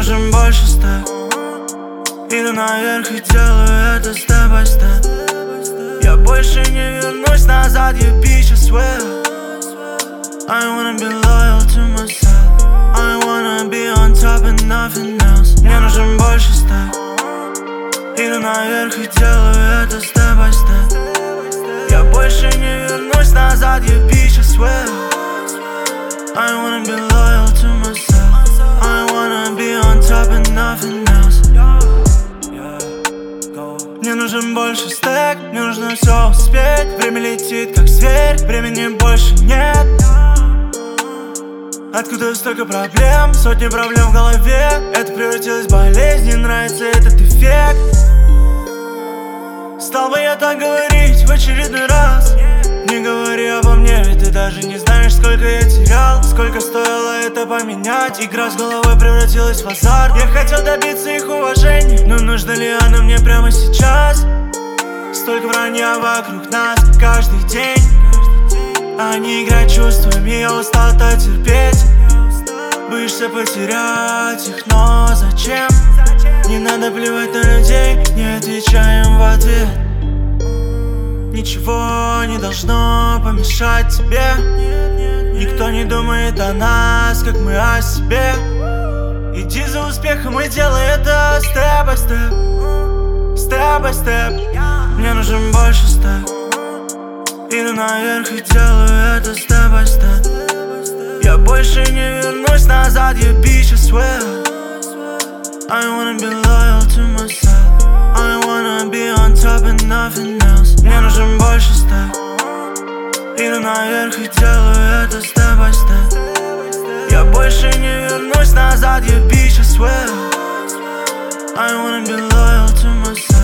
нужен больше степ. Иду наверх и делаю это step by step. Я больше не вернусь назад, я bitch, I swear. I wanna be loyal to myself. I wanna be on top and nothing else. Мне нужен больше степ. Иду наверх и делаю это step by step. Я больше не вернусь назад, я bitch, I swear. I wanna be loyal to myself. I wanna be on top and nothing else. Мне нужен больше стек, мне нужно все успеть. Время летит как зверь, времени больше нет. Откуда столько проблем, сотни проблем в голове. Это превратилось в болезнь, не нравится этот эффект. Стал бы я так говорить в очередной раз? Не говори обо мне, ведь ты даже не знаешь, сколько я терял. Сколько стоило это поменять. Игра с головой превратилась в азарт. Я хотел добиться их уважения, но нужно ли оно мне прямо сейчас? Столько вранья вокруг нас каждый день. Они играют чувствами, я устал это терпеть. Боишься потерять их, но зачем? Не надо плевать на людей, не отвечаем в ответ. Ничего не должно помешать тебе. Никто не думает о нас, как мы о себе. Иди за успехом и делай это step by step. Step by step. Мне нужен больше степ. Иду наверх и делаю это step by step. Я больше не вернусь назад, я bitch, I swear. I wanna be loyal to myself. I wanna be on top and nothing else. Мне нужен больше степ. Иду наверх и делаю это step by step. Я больше не вернусь назад, я bitch, I swear. I wanna be loyal to myself.